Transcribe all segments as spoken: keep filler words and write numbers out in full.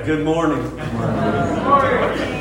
good morning. Good morning.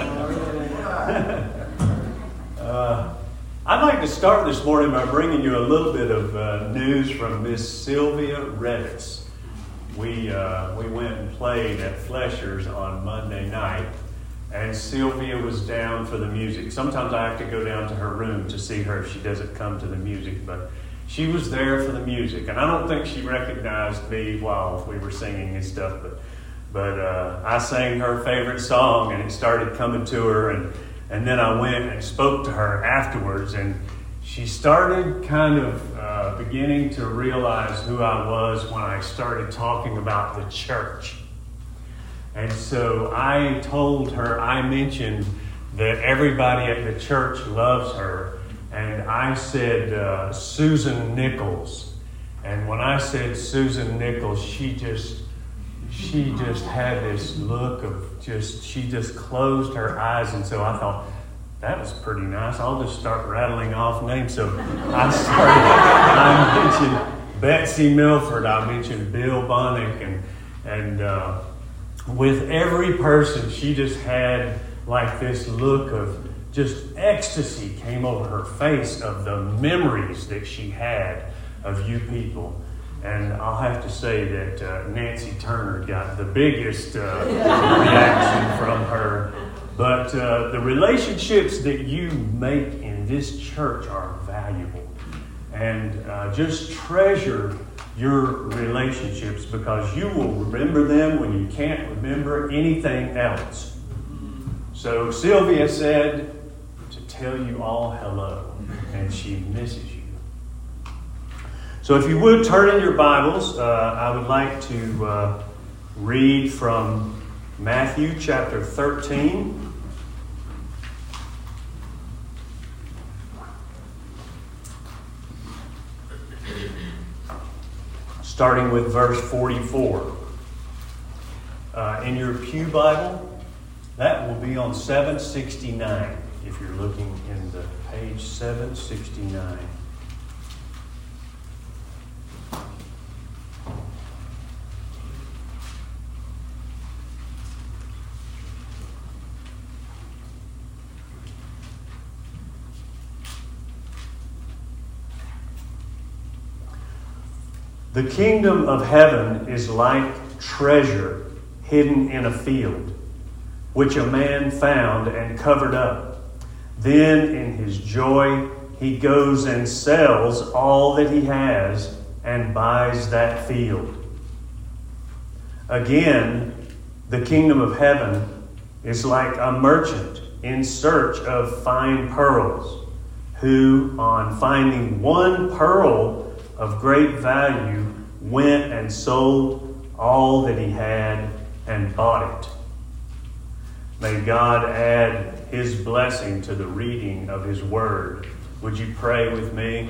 uh, I'd like to start this morning by bringing you a little bit of uh, news from Miss Sylvia Redditz. We uh, we went and played at Flesher's on Monday night, and Sylvia was down for the music. Sometimes I have to go down to her room to see her if she doesn't come to the music, but she was there for the music. And I don't think she recognized me while we were singing and stuff, but but uh, I sang her favorite song, and it started coming to her, and, and then I went and spoke to her afterwards, and she started kind of uh, beginning to realize who I was when I started talking about the church. And so I told her, I mentioned that everybody at the church loves her. And I said uh, Susan Nichols. And when I said Susan Nichols, she just, she just had this look of just, she just closed her eyes. And so I thought, that was pretty nice. I'll just start rattling off names. So I started, I mentioned Betsy Milford. I mentioned Bill Bonnick. And, and uh, with every person, she just had like this look of just ecstasy came over her face of the memories that she had of you people. And I'll have to say that uh, Nancy Turner got the biggest uh, reaction from her. But uh, the relationships that you make in this church are valuable. And uh, just treasure your relationships, because you will remember them when you can't remember anything else. So Sylvia said to tell you all hello, and she misses you. So if you would turn in your Bibles, uh, I would like to uh, read from Matthew chapter thirteen. Starting with verse forty-four. Uh, in your Pew Bible, that will be on seven sixty-nine, if you're looking in the page seven sixty-nine. The kingdom of heaven is like treasure hidden in a field, which a man found and covered up. Then in his joy he goes and sells all that he has and buys that field. Again, the kingdom of heaven is like a merchant in search of fine pearls, who, on finding one pearl of great value, went and sold all that he had and bought it. May God add His blessing to the reading of His word. Would you pray with me?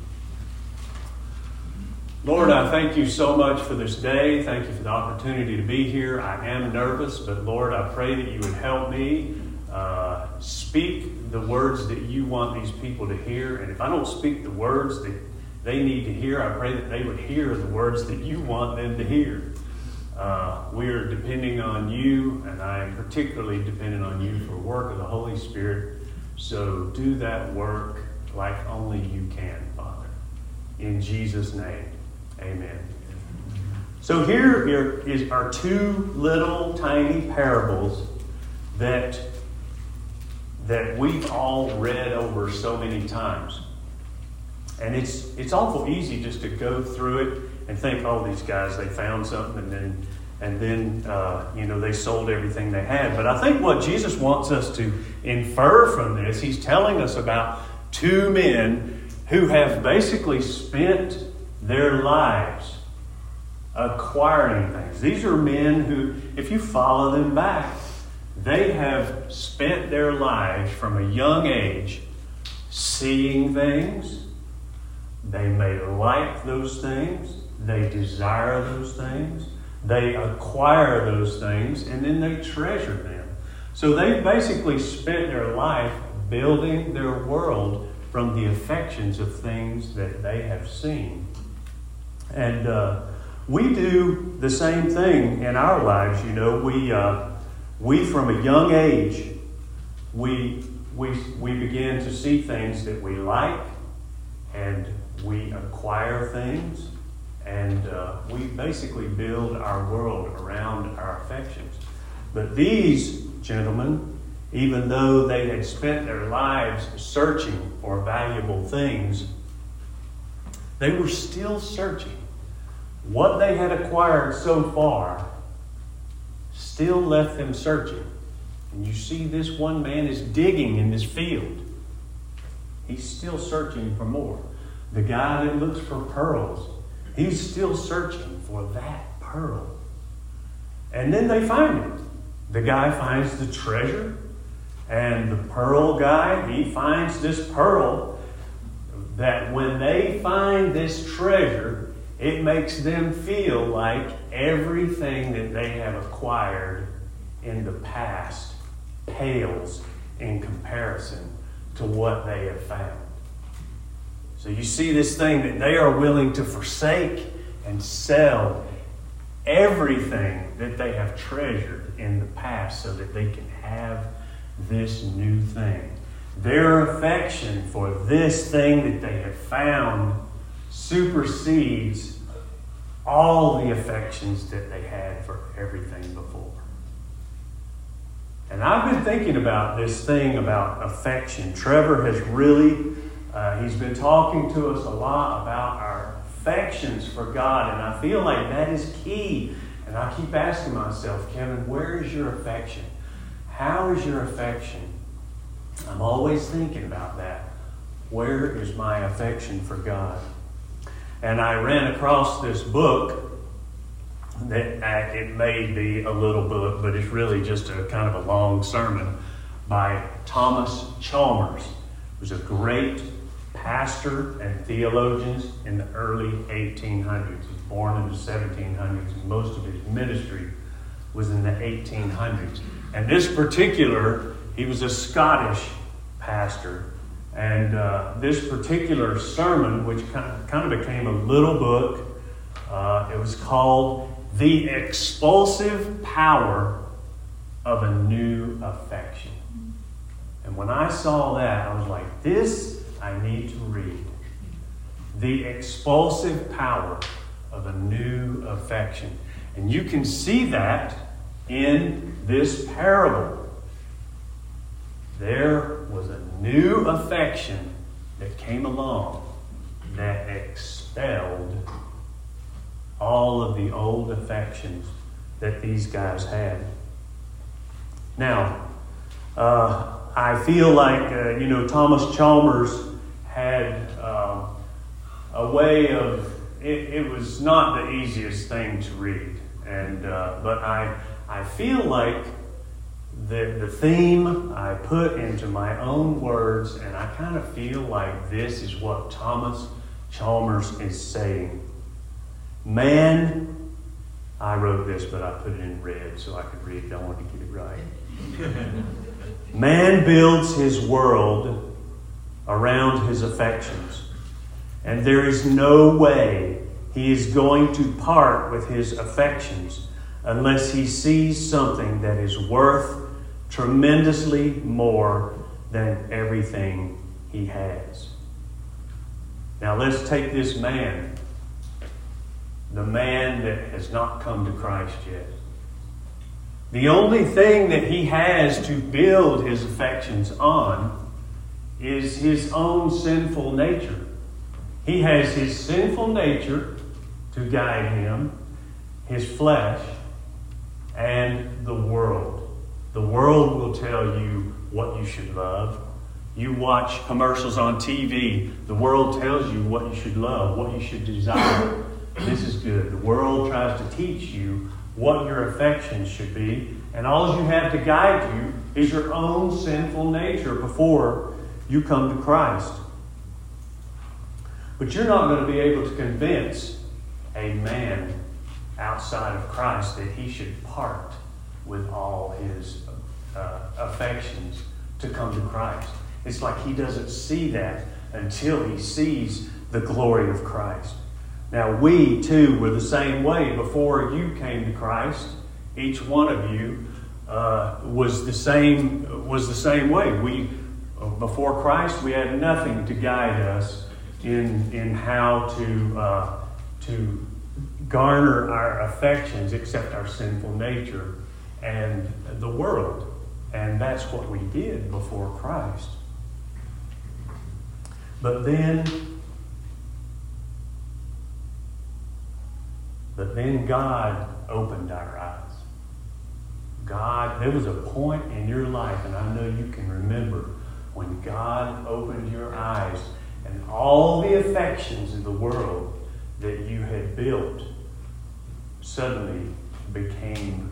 Lord, I thank you so much for this day. Thank you for the opportunity to be here. I am nervous, but Lord, I pray that you would help me uh, speak the words that you want these people to hear. And if I don't speak the words that they need to hear, I pray that they would hear the words that you want them to hear. Uh, we are depending on you, and I am particularly dependent on you for work of the Holy Spirit. So do that work like only you can, Father. In Jesus' name, amen. So here is, are two little tiny parables that, that we've all read over so many times. And it's it's awful easy just to go through it and think, oh, these guys, they found something, and then and then uh, you know they sold everything they had. But I think what Jesus wants us to infer from this, he's telling us about two men who have basically spent their lives acquiring things. These are men who, if you follow them back, they have spent their lives from a young age seeing things. They may like those things. They desire those things. They acquire those things, and then they treasure them. So they basically spent their life building their world from the affections of things that they have seen. And uh, We do the same thing in our lives. You know, we uh, we from a young age, we we we begin to see things that we like, and we acquire things, and uh, we basically build our world around our affections. But these gentlemen, even though they had spent their lives searching for valuable things, they were still searching. What they had acquired so far still left them searching. And you see this one man is digging in this field. He's still searching for more. The guy that looks for pearls, he's still searching for that pearl. And then they find it. The guy finds the treasure, and the pearl guy, he finds this pearl that when they find this treasure, it makes them feel like everything that they have acquired in the past pales in comparison to what they have found. So you see this thing that they are willing to forsake and sell everything that they have treasured in the past so that they can have this new thing. Their affection for this thing that they have found supersedes all the affections that they had for everything before. And I've been thinking about this thing about affection. Trevor has really, uh, he's been talking to us a lot about our affections for God, and I feel like that is key. And I keep asking myself, Kevin, where is your affection? How is your affection? I'm always thinking about that. Where is my affection for God? And I ran across this book that uh, it may be a little book, but it's really just a kind of a long sermon by Thomas Chalmers, who's a great pastor and theologian in the early eighteen hundreds. He was born in the seventeen hundreds, and most of his ministry was in the eighteen hundreds. And this particular, he was a Scottish pastor. And uh, this particular sermon, which kind of became a little book, uh, it was called The Expulsive Power of a New Affection. And when I saw that, I was like, this I need to read. The Expulsive Power of a New Affection. And you can see that in this parable. There was a new affection that came along that expelled all of the old affections that these guys had. Now, uh, I feel like, uh, you know, Thomas Chalmers had uh, a way of, it, it was not the easiest thing to read. And uh, but I, I feel like The, the theme I put into my own words, and I kind of feel like this is what Thomas Chalmers is saying. Man, I wrote this, but I put it in red so I could read it. I wanted to get it right. Man builds his world around his affections, and there is no way he is going to part with his affections unless he sees something that is worth tremendously more than everything he has. Now let's take this man, the man that has not come to Christ yet. The only thing that he has to build his affections on is his own sinful nature. He has his sinful nature to guide him, his flesh, and the world. The world will tell you what you should love. You watch commercials on T V. The world tells you what you should love, what you should desire. This is good. The world tries to teach you what your affections should be. And all you have to guide you is your own sinful nature before you come to Christ. But you're not going to be able to convince a man outside of Christ that he should part with all his uh, affections to come to Christ. It's like he doesn't see that until he sees the glory of Christ. Now we too were the same way before you came to Christ. Each one of you uh, was the same was the same way. We before Christ we had nothing to guide us in in how to uh, to garner our affections except our sinful nature and the world. And that's what we did before Christ. But then, but then God opened our eyes. God, there was a point in your life, and I know you can remember, when God opened your eyes and all the affections in the world that you had built suddenly became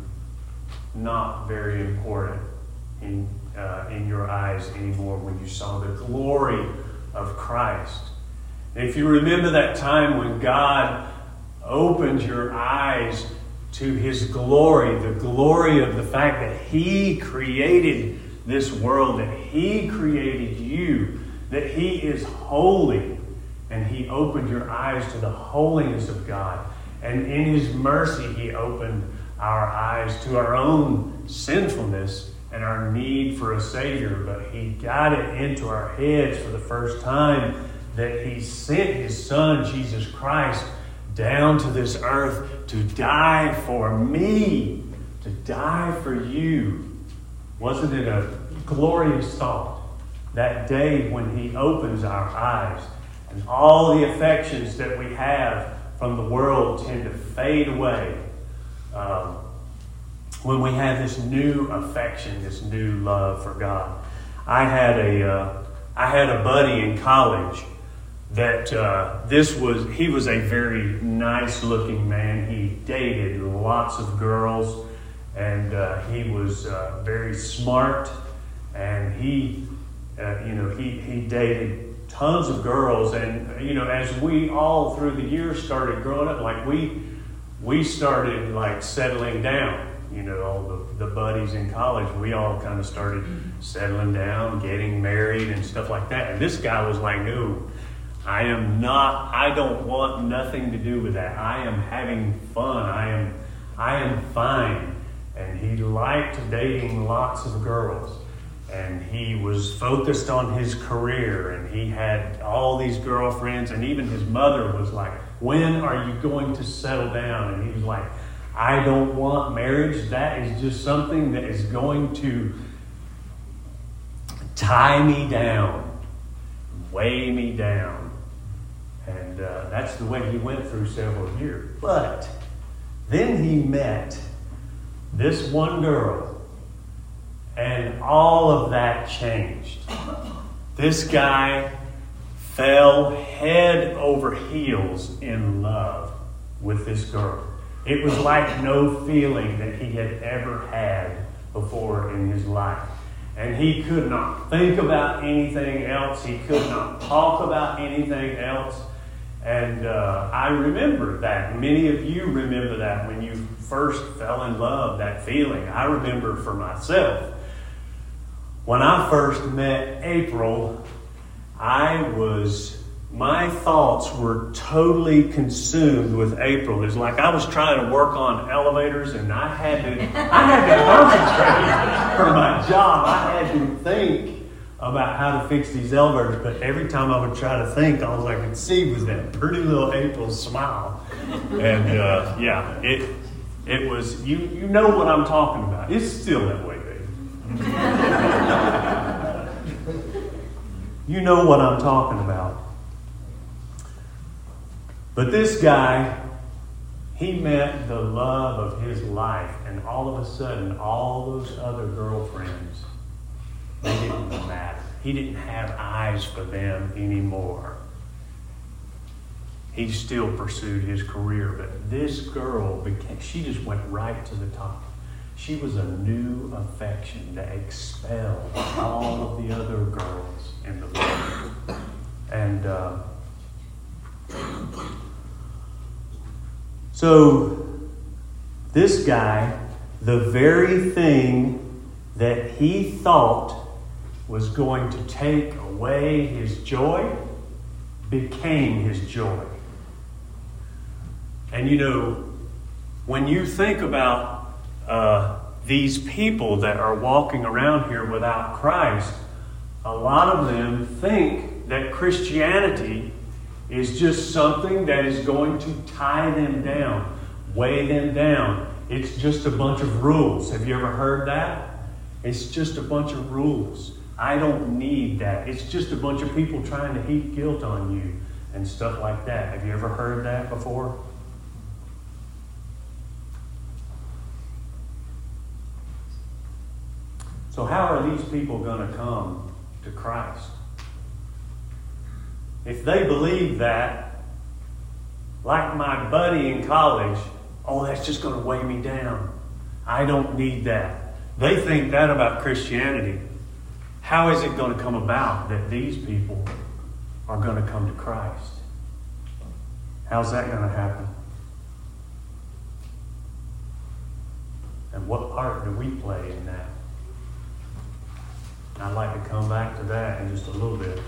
not very important in uh, in your eyes anymore when you saw the glory of Christ. And if you remember that time when God opened your eyes to His glory, the glory of the fact that He created this world, that He created you, that He is holy, and He opened your eyes to the holiness of God. And in His mercy, He opened our eyes to our own sinfulness and our need for a Savior. But He got it into our heads for the first time that He sent His Son, Jesus Christ, down to this earth to die for me, to die for you. Wasn't it a glorious thought? That day when He opens our eyes and all the affections that we have from the world tend to fade away. Um, when we have this new affection, this new love for God. I had a, uh, I had a buddy in college that uh, this was, he was a very nice looking man. He dated lots of girls, and uh, he was uh, very smart, and he, uh, you know, he, he dated tons of girls. And, you know, as we all through the years started growing up, like we, we started like settling down. You know, all the, the buddies in college, we all kind of started settling down, getting married and stuff like that. And this guy was like, no, I am not, I don't want nothing to do with that. I am having fun. I am, I am fine. And he liked dating lots of girls. And he was focused on his career. And he had all these girlfriends. And even his mother was like, when are you going to settle down? And he was like, I don't want marriage. That is just something that is going to tie me down, weigh me down. And uh, that's the way he went through several years. But then he met this one girl, and all of that changed. This guy fell head over heels in love with this girl. It was like no feeling that he had ever had before in his life. And he could not think about anything else. He could not talk about anything else. And uh, I remember that. Many of you remember that when you first fell in love, that feeling. I remember for myself. When I first met April, I was... my thoughts were totally consumed with April. It's like I was trying to work on elevators, and I had to I had to concentrate for my job. I had to think about how to fix these elevators, but every time I would try to think, all I could see was that pretty little April smile. And uh, yeah, it it was you you know what I'm talking about. It's still that way, baby. You know what I'm talking about. But this guy, he met the love of his life, and all of a sudden, all those other girlfriends, they didn't matter. He didn't have eyes for them anymore. He still pursued his career, but this girl became, she just went right to the top. She was a new affection that expelled all of the other girls in the world. And, uh, So, this guy, the very thing that he thought was going to take away his joy, became his joy. And you know, when you think about uh, these people that are walking around here without Christ, a lot of them think that Christianity is just something that is going to tie them down, weigh them down. It's just a bunch of rules. Have you ever heard that? It's just a bunch of rules. I don't need that. It's just a bunch of people trying to heap guilt on you and stuff like that. Have you ever heard that before? So how are these people going to come to Christ? If they believe that, like my buddy in college, oh, that's just going to weigh me down. I don't need that. They think that about Christianity. How is it going to come about that these people are going to come to Christ? How's that going to happen? And what part do we play in that? I'd like to come back to that in just a little bit.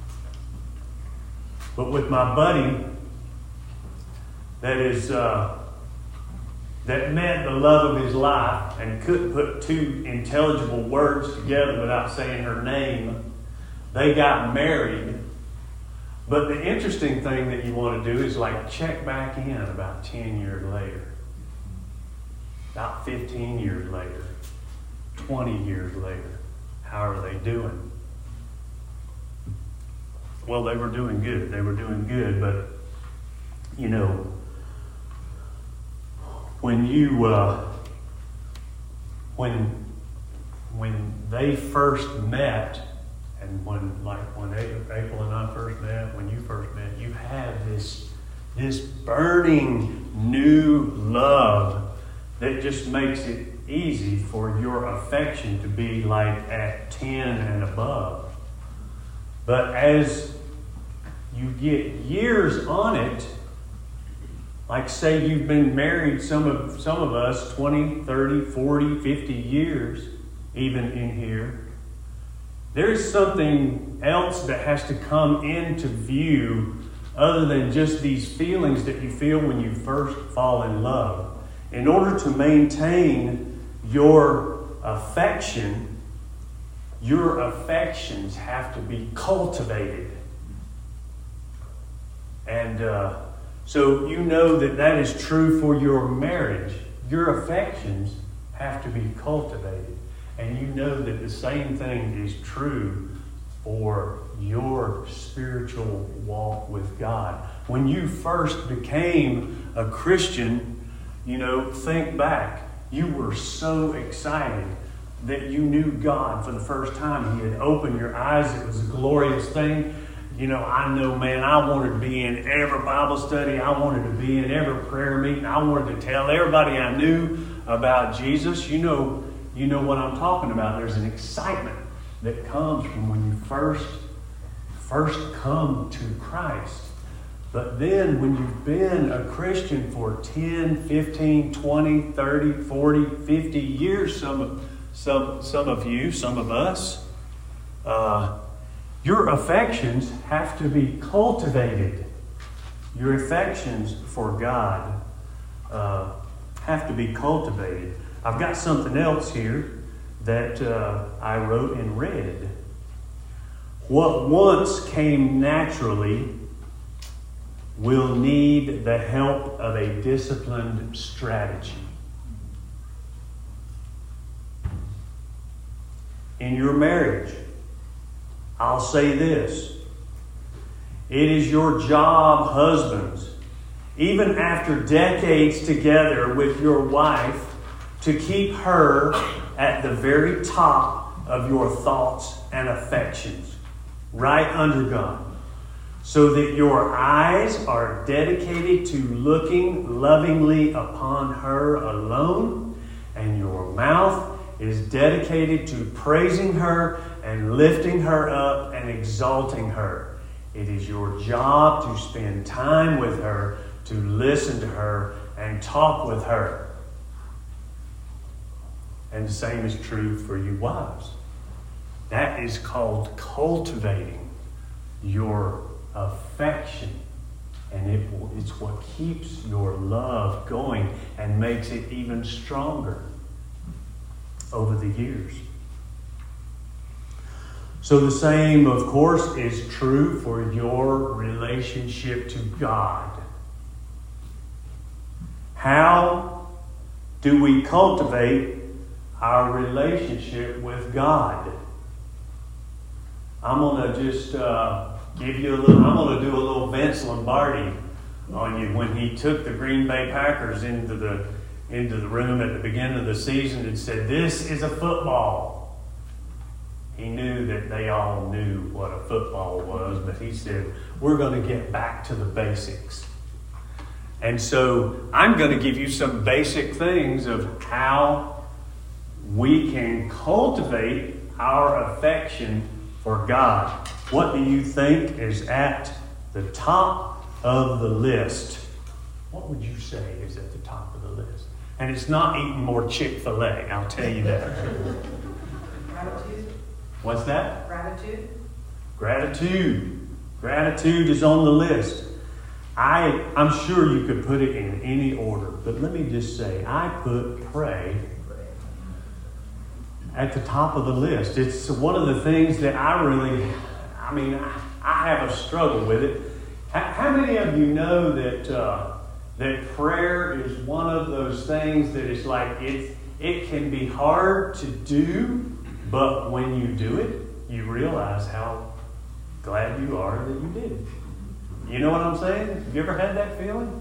But with my buddy that is uh, that met the love of his life and couldn't put two intelligible words together without saying her name, they got married. But the interesting thing that you want to do is like check back in about ten years later, about fifteen years later, twenty years later. How are they doing? Well, they were doing good. They were doing good, but you know, when you uh, when when they first met, and when like when April and I first met, when you first met, you have this this burning new love that just makes it easy for your affection to be like at ten and above. But as you get years on it, like say you've been married, some of some of us twenty, thirty, forty, fifty years, even in here, there's something else that has to come into view other than just these feelings that you feel when you first fall in love. In order to maintain your affection, your affections have to be cultivated. And uh, so you know that that is true for your marriage. Your affections have to be cultivated. And you know that the same thing is true for your spiritual walk with God. When you first became a Christian, you know, think back. You were so excited that you knew God for the first time. He had opened your eyes. It was a glorious thing. You know, I know, man, I wanted to be in every Bible study. I wanted to be in every prayer meeting. I wanted to tell everybody I knew about Jesus. You know, you know what I'm talking about. There's an excitement that comes from when you first, first come to Christ. But then when you've been a Christian for ten, fifteen, twenty, thirty, forty, fifty years, some, some, some of you, some of us, uh, your affections have to be cultivated. Your affections for God uh, have to be cultivated. I've got something else here that uh, I wrote in red. What once came naturally will need the help of a disciplined strategy. In your marriage, I'll say this. It is your job, husbands, even after decades together with your wife, to keep her at the very top of your thoughts and affections, right under God, so that your eyes are dedicated to looking lovingly upon her alone, and your mouth is dedicated to praising her and lifting her up and exalting her. It is your job to spend time with her, to listen to her, and talk with her. And the same is true for you wives. That is called cultivating your affection And it will, it's what keeps your love going and makes it even stronger over the years. So the same, of course, is true for your relationship to God. How do we cultivate our relationship with God? I'm going to just uh, give you a little, I'm going to do a little Vince Lombardi on you. When he took the Green Bay Packers into the, into the room at the beginning of the season and said, "This is a football." He knew that they all knew what a football was, but he said, "We're going to get back to the basics." And so I'm going to give you some basic things of how we can cultivate our affection for God. What do you think is at the top of the list? What would you say is at the top of the list? And it's not eating more Chick-fil-A, I'll tell you that. Gratitude. What's that? Gratitude. Gratitude. Gratitude is on the list. I, I'm sure you could put it in any order, but let me just say, I put pray at the top of the list. It's one of the things that I really, I mean, I, I have a struggle with it. How, how many of you know that uh, that prayer is one of those things that is like, it, it can be hard to do, but when you do it, you realize how glad you are that you did it. You know what I'm saying? Have you ever had that feeling?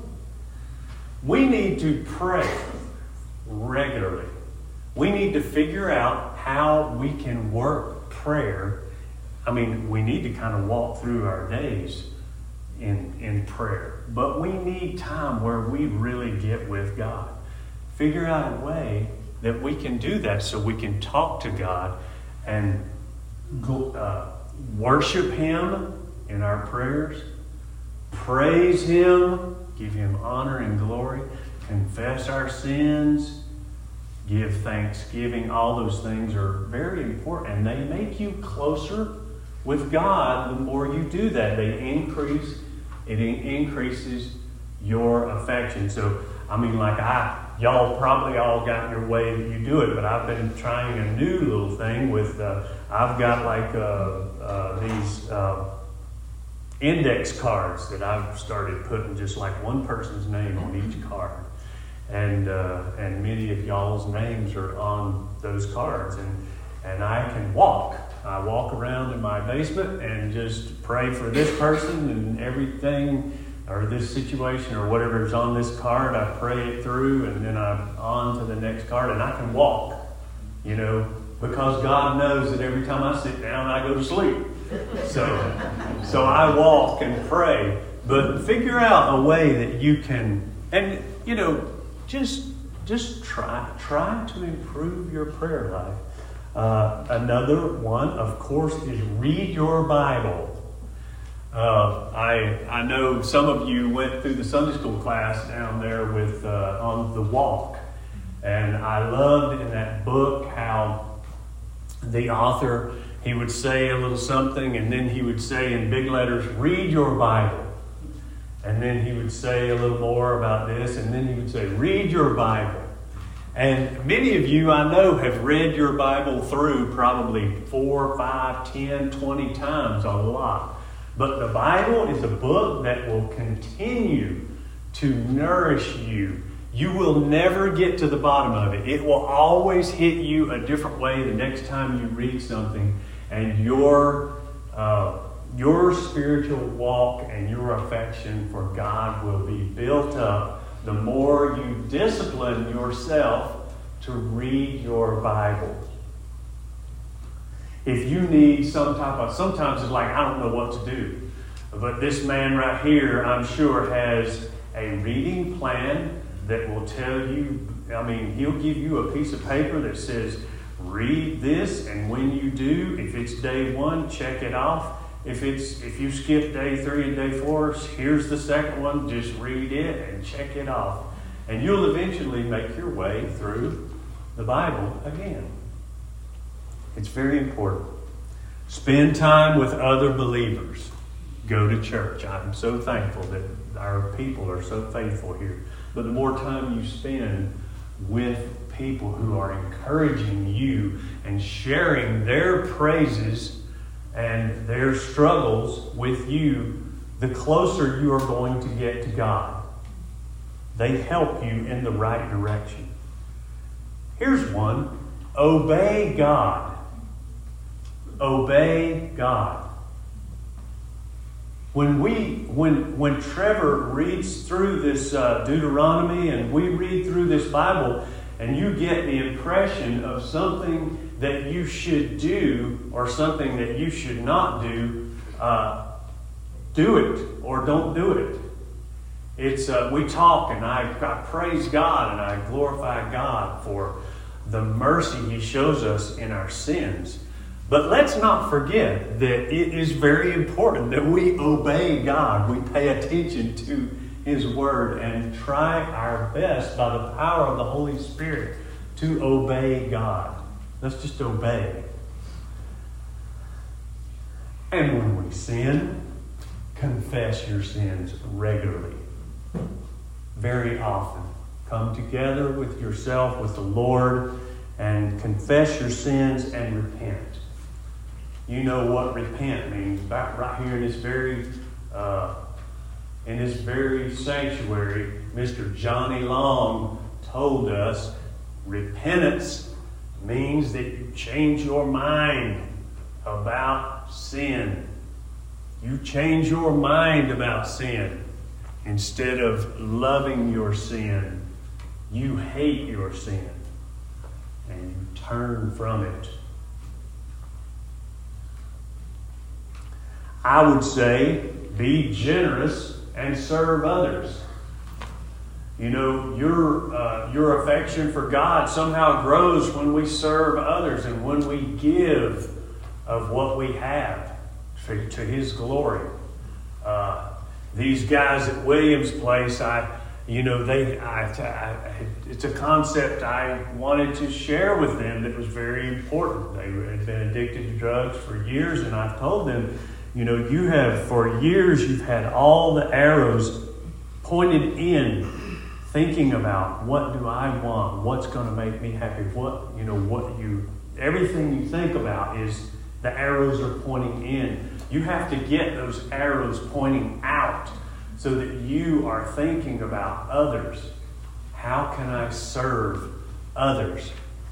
We need to pray regularly. We need to figure out how we can work prayer. I mean, we need to kind of walk through our days in, in prayer. But we need time where we really get with God. Figure out a way that we can do that so we can talk to God and go, uh, worship Him in our prayers, praise Him, give Him honor and glory, confess our sins, give thanksgiving. All those things are very important, and they make you closer with God. The more you do that, they increase, it increases your affection. So, I mean, like I, y'all probably all got your way that you do it, but I've been trying a new little thing with, uh, I've got like uh, uh, these uh, index cards that I've started putting just like one person's name on each card. And uh, and many of y'all's names are on those cards. And, and I can walk. I walk around in my basement and just pray for this person and everything, or this situation or whatever is on this card. I pray it through, and then I'm on to the next card, and I can walk, you know, because God knows that every time I sit down, I go to sleep. So, so I walk and pray. But figure out a way that you can, and, you know, just just try try to improve your prayer life. Uh, another one, of course, is read your Bible. Uh, I I know some of you went through the Sunday school class down there with uh, on the walk, and I loved in that book how the author, he would say a little something, and then he would say in big letters, "Read your Bible." And then he would say a little more about this, and then he would say, "Read your Bible." And many of you, I know, have read your Bible through probably four, five, ten, twenty times, a lot. But the Bible is a book that will continue to nourish you. You will never get to the bottom of it. It will always hit you a different way the next time you read something, and your uh, your spiritual walk and your affection for God will be built up the more you discipline yourself to read your Bible. If you need some type of, sometimes it's like, I don't know what to do. But this man right here, I'm sure, has a reading plan that will tell you, I mean, he'll give you a piece of paper that says, read this, and when you do, if it's day one, check it off. If it's if you skip day three and day four, here's the second one, just read it and check it off. And you'll eventually make your way through the Bible again. It's very important. Spend time with other believers. go to church. I'm so thankful that our people are so faithful here. But the more time you spend with people who are encouraging you and sharing their praises and their struggles with you, the closer you are going to get to God. They help you in the right direction. Here's one. Obey God. Obey God. When we, when when Trevor reads through this uh, Deuteronomy and we read through this Bible, and you get the impression of something that you should do or something that you should not do, uh, do it or don't do it. It's uh, we talk and I, I praise God and I glorify God for the mercy He shows us in our sins. But let's not forget that it is very important that we obey God. We pay attention to His Word and try our best by the power of the Holy Spirit to obey God. Let's just obey. And when we sin, confess your sins regularly. Very often. Come together with yourself, with the Lord, and confess your sins and repent. You know what repent means. Back right here in this very uh, in this very sanctuary, Mister Johnny Long told us repentance means that you change your mind about sin. You change your mind about sin. Instead of loving your sin, you hate your sin and you turn from it. I would say be generous and serve others. You know, your uh, your affection for God somehow grows when we serve others and when we give of what we have to, to His glory. Uh, these guys at Williams Place, I, you know, they, I, I, it's a concept I wanted to share with them that was very important. They had been addicted to drugs for years, and I've told them, you know, you have, for years, you've had all the arrows pointed in, thinking about what do I want, what's going to make me happy, what, you know, what you, everything you think about is the arrows are pointing in. You have to get those arrows pointing out so that you are thinking about others. How can I serve others?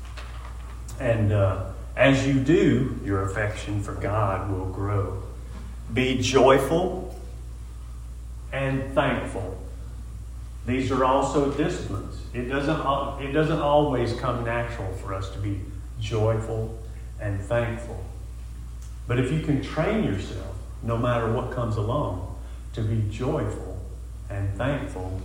And uh, as you do, your affection for God will grow. Be joyful and thankful. These are also disciplines. It doesn't, it doesn't always come natural for us to be joyful and thankful. But if you can train yourself, no matter what comes along, to be joyful and thankful,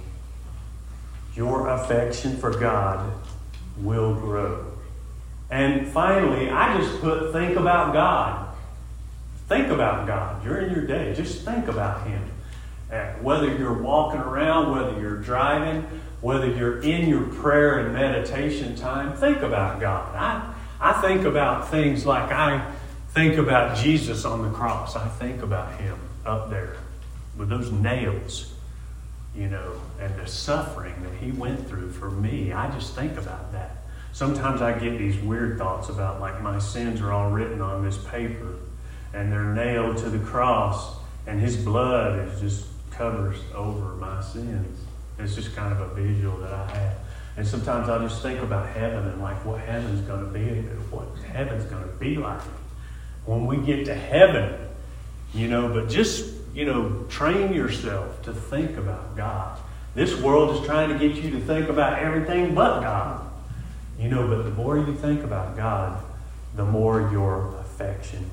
your affection for God will grow. And finally, I just put think about God. Think about God during your day. Just think about Him. Uh, whether you're walking around, whether you're driving, whether you're in your prayer and meditation time, think about God. I, I think about things like I think about Jesus on the cross. I think about Him up there with those nails, you know, and the suffering that He went through for me. I just think about that. Sometimes I get these weird thoughts about, like, my sins are all written on this paper and they're nailed to the cross and His blood is just covers over my sins. It's just kind of a visual that I have. And sometimes I just think about heaven and like what heaven's going to be, what heaven's going to be like when we get to heaven, you know. But just, you know, train yourself to think about God. This world is trying to get you to think about everything but God, you know. But the more you think about God, the more your affection.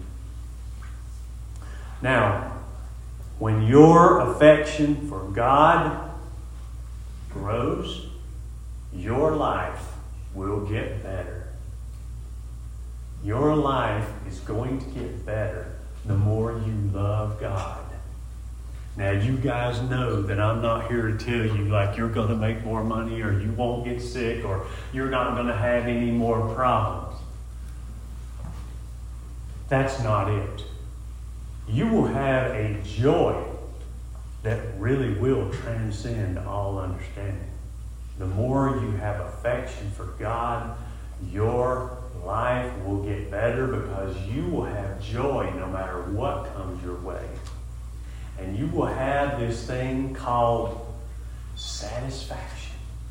Now, when your affection for God grows, your life will get better. Your life is going to get better the more you love God. Now, you guys know that I'm not here to tell you like you're going to make more money or you won't get sick or you're not going to have any more problems. That's not it. you will have a joy that really will transcend all understanding. The more you have affection for God, your life will get better because you will have joy no matter what comes your way. And you will have this thing called satisfaction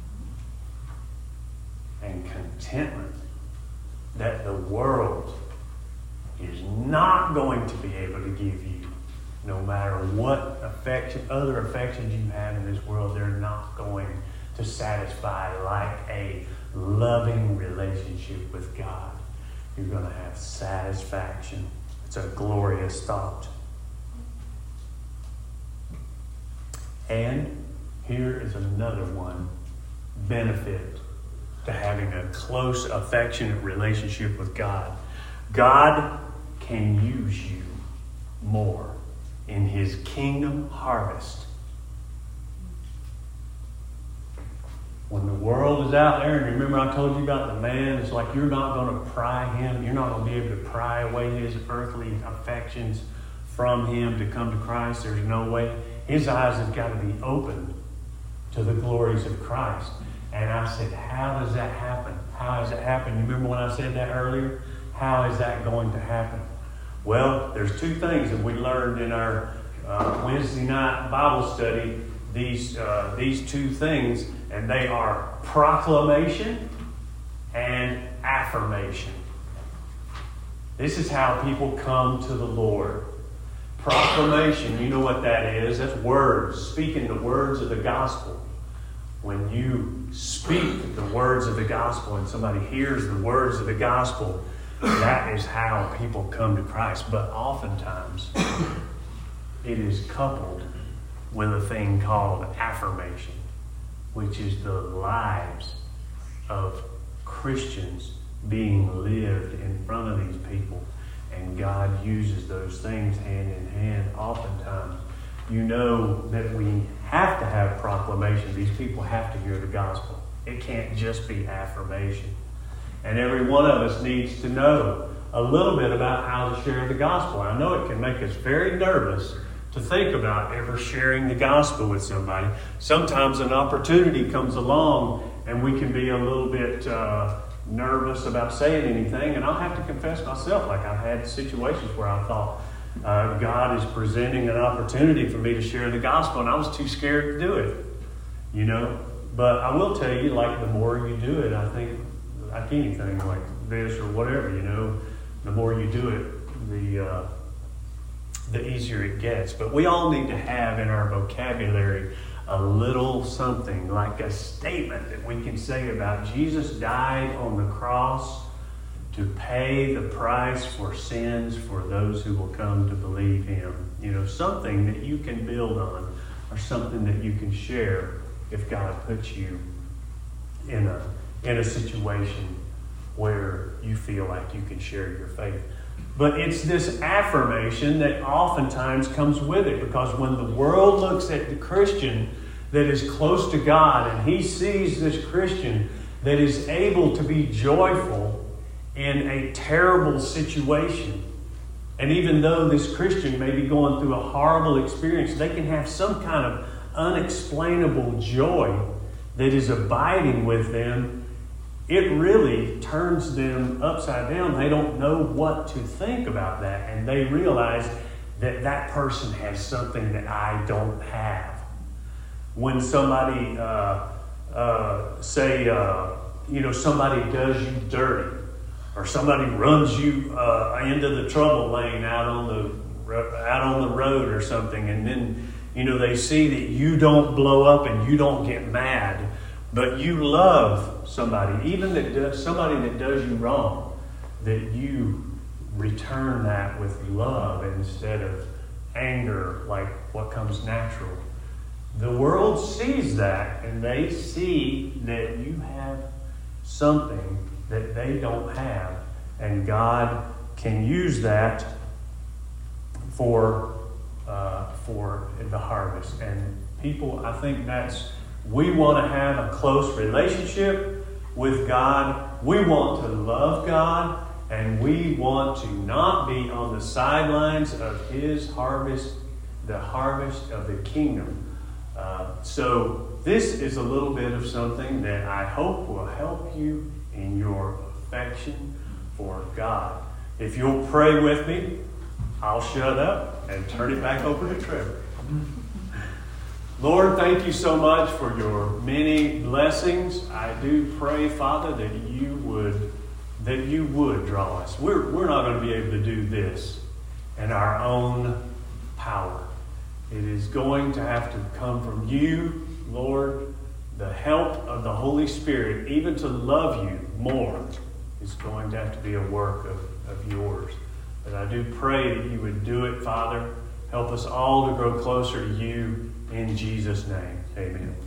and contentment that the world is not going to be able to give you. No matter what affection, other affections you have in this world, they're not going to satisfy like a loving relationship with God. You're going to have satisfaction. It's a glorious thought. And here is another one benefit to having a close, affectionate relationship with God. God can use you more in His kingdom harvest. When the world is out there, and remember I told you about the man, it's like you're not going to pry him, you're not going to be able to pry away his earthly affections from him to come to Christ. There's no way. His eyes have got to be opened to the glories of Christ. And I said, how does that happen? How does it happen? You remember when I said that earlier? How is that going to happen? Well, there's two things that we learned in our uh, Wednesday night Bible study. These uh, these two things, and they are proclamation and affirmation. This is how people come to the Lord. Proclamation, you know what that is. That's words, speaking the words of the gospel. When you speak the words of the gospel and somebody hears the words of the gospel, that is how people come to Christ. But oftentimes, it is coupled with a thing called affirmation, which is the lives of Christians being lived in front of these people. And God uses those things hand in hand oftentimes. You know that we have to have proclamation. These people have to hear the gospel. It can't just be affirmation. And every one of us needs to know a little bit about how to share the gospel. I know it can make us very nervous to think about ever sharing the gospel with somebody. Sometimes an opportunity comes along and we can be a little bit uh, nervous about saying anything. And I'll have to confess myself, like I've had situations where I thought, uh, God is presenting an opportunity for me to share the gospel, and I was too scared to do it. You know? But I will tell you, like the more you do it, I think, like anything like this or whatever, you know, the more you do it, the uh, the easier it gets. But we all need to have in our vocabulary a little something, like a statement that we can say about Jesus died on the cross to pay the price for sins for those who will come to believe Him. You know, something that you can build on, or something that you can share if God puts you in a in a situation where you feel like you can share your faith. But it's this affirmation that oftentimes comes with it, because when the world looks at the Christian that is close to God, and he sees this Christian that is able to be joyful in a terrible situation, and even though this Christian may be going through a horrible experience, they can have some kind of unexplainable joy that is abiding with them. It really turns them upside down. They don't know what to think about that. And they realize that that person has something that I don't have. When somebody, uh, uh, say, uh, you know, somebody does you dirty, or somebody runs you uh, into the trouble lane out on the out on the road or something, and then, you know, they see that you don't blow up and you don't get mad, but you love somebody, even that does, somebody that does you wrong, that you return that with love instead of anger, like what comes natural. The world sees that, and they see that you have something that they don't have, and God can use that for uh, for the harvest. And people, I think that's, we want to have a close relationship with God. We want to love God, And we want to not be on the sidelines of His harvest, the harvest of the kingdom. Uh, so this is a little bit of something that I hope will help you in your affection for God. If you'll pray with me, I'll shut up and turn it back over to Trevor. Lord, thank you so much for your many blessings. I do pray, Father, that you would that you would draw us. We're, we're not going to be able to do this in our own power. It is going to have to come from you, Lord. The help of the Holy Spirit, even to love you more, is going to have to be a work of, of yours. But I do pray that you would do it, Father. Help us all to grow closer to you in Jesus' name. Amen.